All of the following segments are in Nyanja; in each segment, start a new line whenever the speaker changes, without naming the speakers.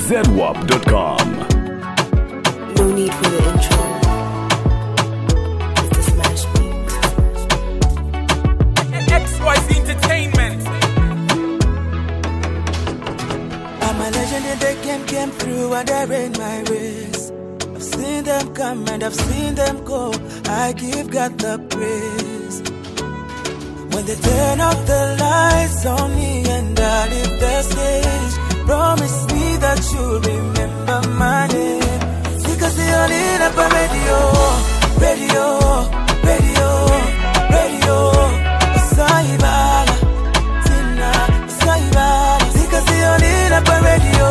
ZWAP.com.
No need for the intro. It's the Smash Beat.
XYZ Entertainment.
I'm a legend in the game, came through and they ran my race. I've seen them come and I've seen them go. I give God the praise. When they turn off the lights on me and I leave the stage, promise me that you'll remember my name. Because they all in up a radio, Saibala, Tina, Saibala. Because they all in up a radio,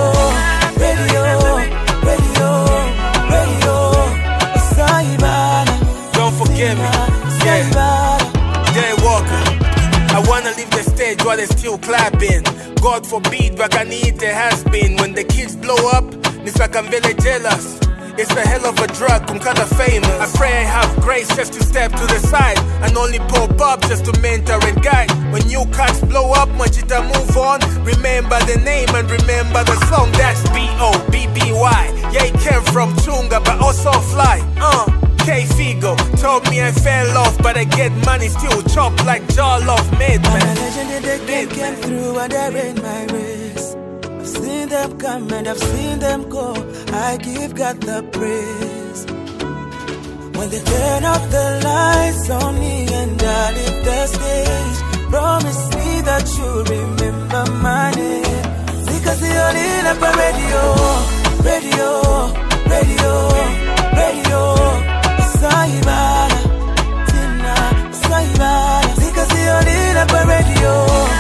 Saibala.
Don't forget me, yeah. Jay Walker. I wanna leave the stage while they're still clapping. God forbid, Bakanite has been. When the kids blow up, Nisakamvele jealous. It's a hell of a drug, Kumkata famous. I pray I have grace just to step to the side and only pop up just to mentor and guide. When new cats blow up, Machita move on. Remember the name and remember the song. That's B-O-B-B-Y. Yeah, it came from Chunga, but also fly. K-Figo told me I fell off, but I get money still chopped like Jollof made,
I'm
man.
a legend in the game, came through and they ran my race. I've seen them come and I've seen them go. I give God the praise. When they turn off the lights on me and I leave the stage, promise me that you'll remember my name. Because they all in up a radio, Saibala, Tina, Saibala. Because they all in up a radio,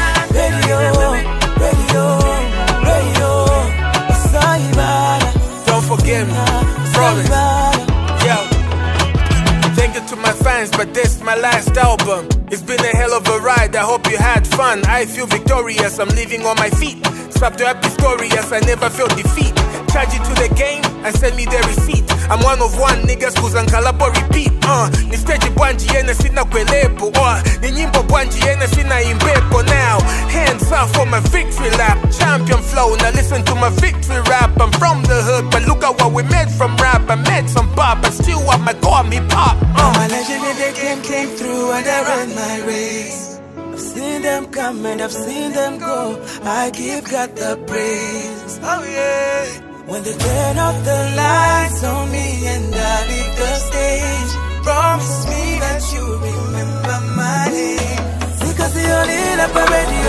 Saibala.
Don't forget me, promise. Yo, thank you to my fans, but this is my last album. It's been a hell of a ride, I hope you had fun. I feel victorious, I'm living on my feet. Swap to happy story as I never felt defeat. Charge it to the game and send me the receipt. I'm one of one niggas who's uncallable repeat. Ni stage bwanji yene sina kwelepo. Ni nyimbo bwanji yene sina imbepo. Now, hands up for my victory lap. Champion flow, now listen to my victory rap. I'm from the hood, but look at what we made from rap. I made some pop, but still what my call me pop.
I'm a legend in the game, came through and I ran my race. I've seen them come and I've seen them go. I give God the praise.
Oh yeah.
When they turn off the lights on me and I leave the stage, promise me that you remember my name. Because they all in up a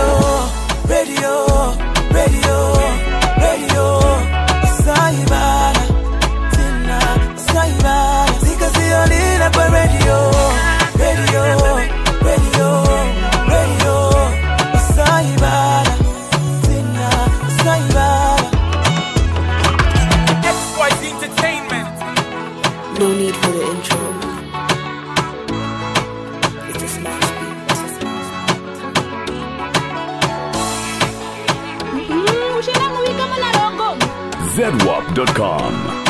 radio, Saibala, Tina, Saibala. Because they all in up a radio, Saibala, Tina, Saibala.
XYZ Entertainment.
No need for the intro. It's the Smash Beat.
ZWAP.com.